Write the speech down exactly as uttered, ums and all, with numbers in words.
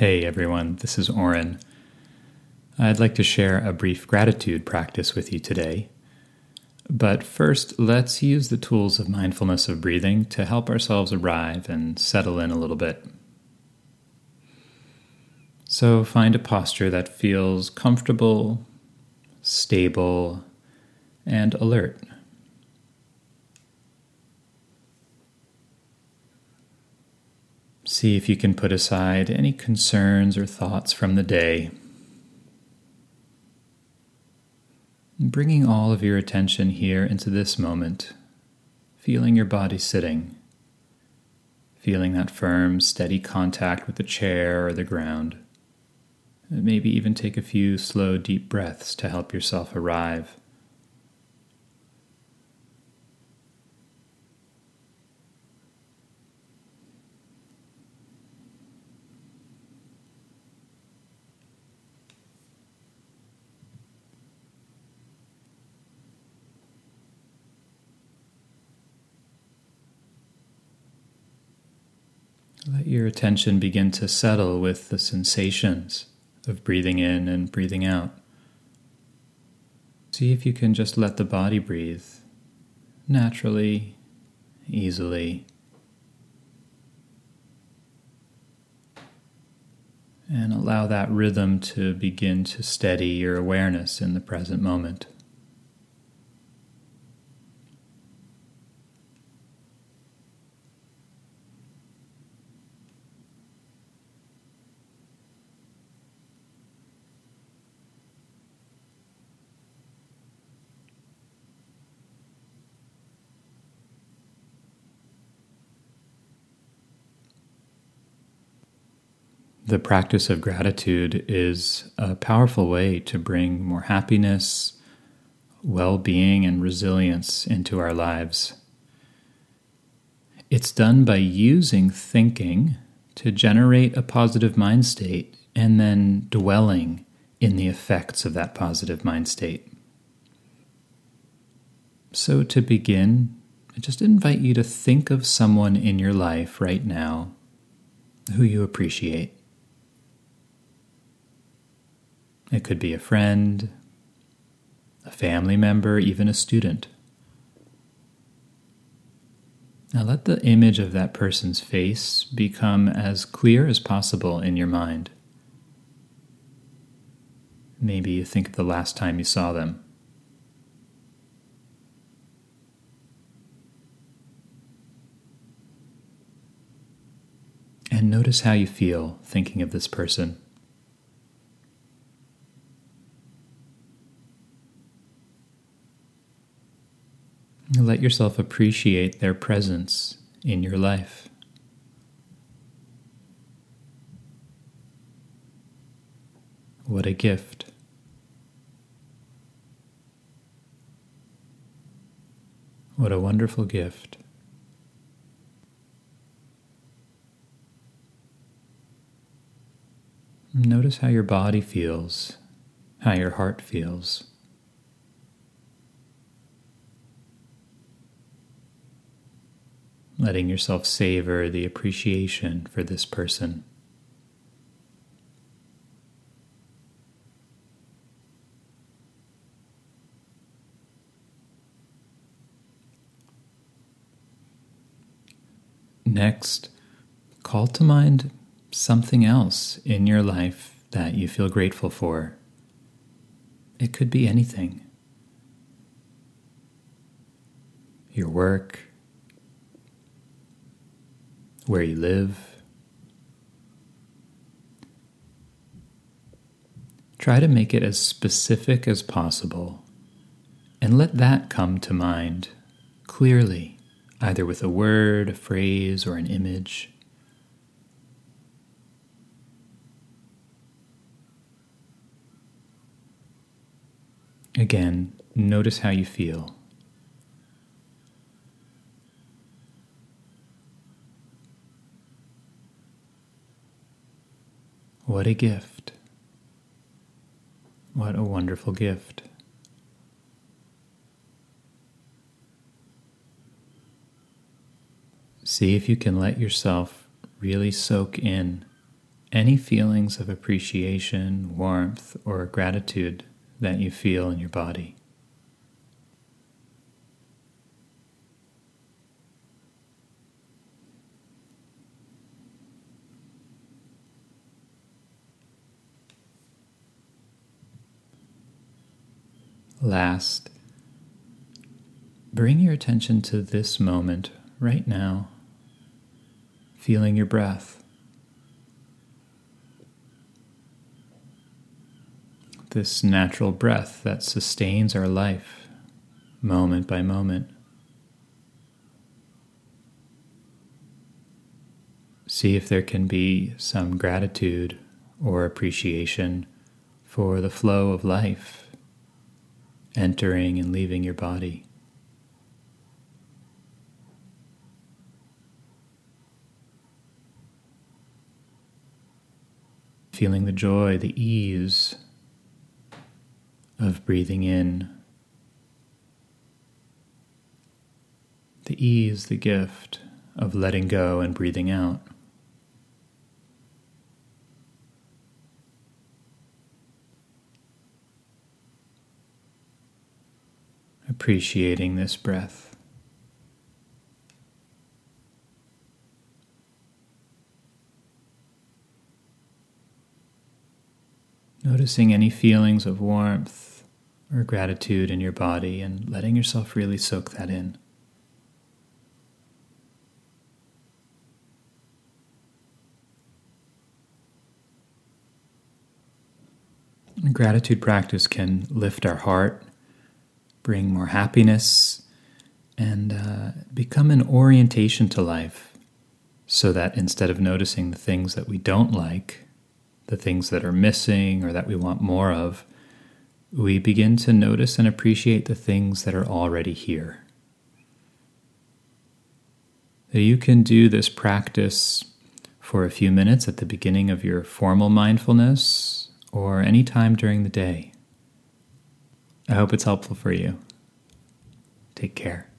Hey everyone, this is Oren. I'd like to share a brief gratitude practice with you today. But first, let's use the tools of mindfulness of breathing to help ourselves arrive and settle in a little bit. So find a posture that feels comfortable, stable, and alert. See if you can put aside any concerns or thoughts from the day, bringing all of your attention here into this moment, feeling your body sitting, feeling that firm, steady contact with the chair or the ground. Maybe even take a few slow, deep breaths to help yourself arrive. Let your attention begin to settle with the sensations of breathing in and breathing out. See if you can just let the body breathe naturally, easily, and allow that rhythm to begin to steady your awareness in the present moment. The practice of gratitude is a powerful way to bring more happiness, well-being, and resilience into our lives. It's done by using thinking to generate a positive mind state and then dwelling in the effects of that positive mind state. So to begin, I just invite you to think of someone in your life right now who you appreciate. It could be a friend, a family member, even a student. Now let the image of that person's face become as clear as possible in your mind. Maybe you think of the last time you saw them. And notice how you feel thinking of this person. Let yourself appreciate their presence in your life. What a gift. What a wonderful gift. Notice how your body feels, how your heart feels. Letting yourself savor the appreciation for this person. Next, call to mind something else in your life that you feel grateful for. It could be anything. Your work, where you live. Try to make it as specific as possible and let that come to mind clearly, either with a word, a phrase, or an image. Again, notice how you feel. What a gift. What a wonderful gift. See if you can let yourself really soak in any feelings of appreciation, warmth, or gratitude that you feel in your body. Last, bring your attention to this moment right now, feeling your breath. This natural breath that sustains our life moment by moment. See if there can be some gratitude or appreciation for the flow of life entering and leaving your body. Feeling the joy, the ease of breathing in, the ease, the gift of letting go and breathing out. Appreciating this breath. Noticing any feelings of warmth or gratitude in your body and letting yourself really soak that in. A gratitude practice can lift our heart, bring more happiness, and uh, become an orientation to life, so that instead of noticing the things that we don't like, the things that are missing or that we want more of, we begin to notice and appreciate the things that are already here. You can do this practice for a few minutes at the beginning of your formal mindfulness or any time during the day. I hope it's helpful for you. Take care.